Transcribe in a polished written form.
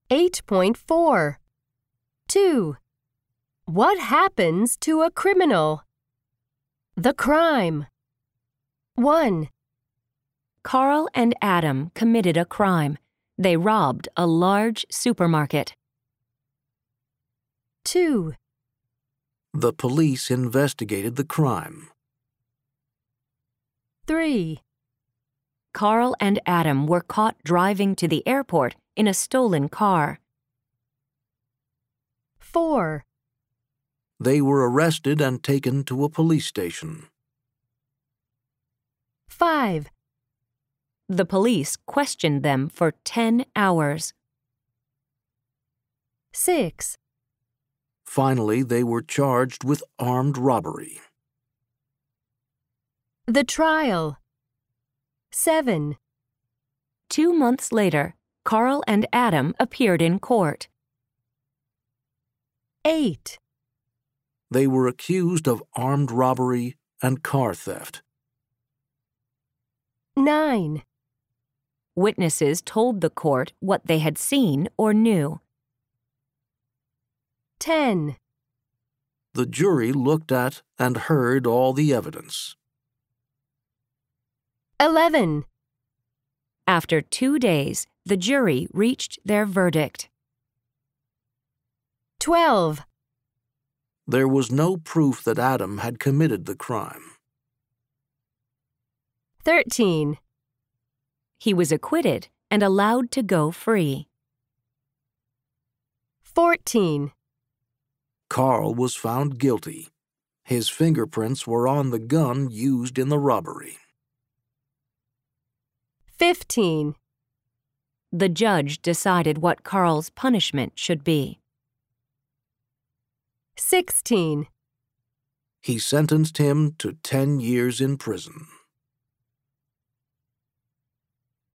8.4. 2. What happens to a criminal? The crime. 1. Carl and Adam committed a crime. They robbed a large supermarket. 2. The police investigated the crime. 3. Carl and Adam were caught driving to the airport in a stolen car. 4. They were arrested and taken to a police station. 5. The police questioned them for 10 hours. 6. Finally, they were charged with armed robbery. The trial. 7. 2 months later, Carl and Adam appeared in court. 8. They were accused of armed robbery and car theft. 9. Witnesses told the court what they had seen or knew. 10. The jury looked at and heard all the evidence. 11. After 2 days, the jury reached their verdict. 12. There was no proof that Adam had committed the crime. 13. He was acquitted and allowed to go free. 14. Carl was found guilty. His fingerprints were on the gun used in the robbery. 15. The judge decided what Carl's punishment should be. 16. He sentenced him to 10 years in prison.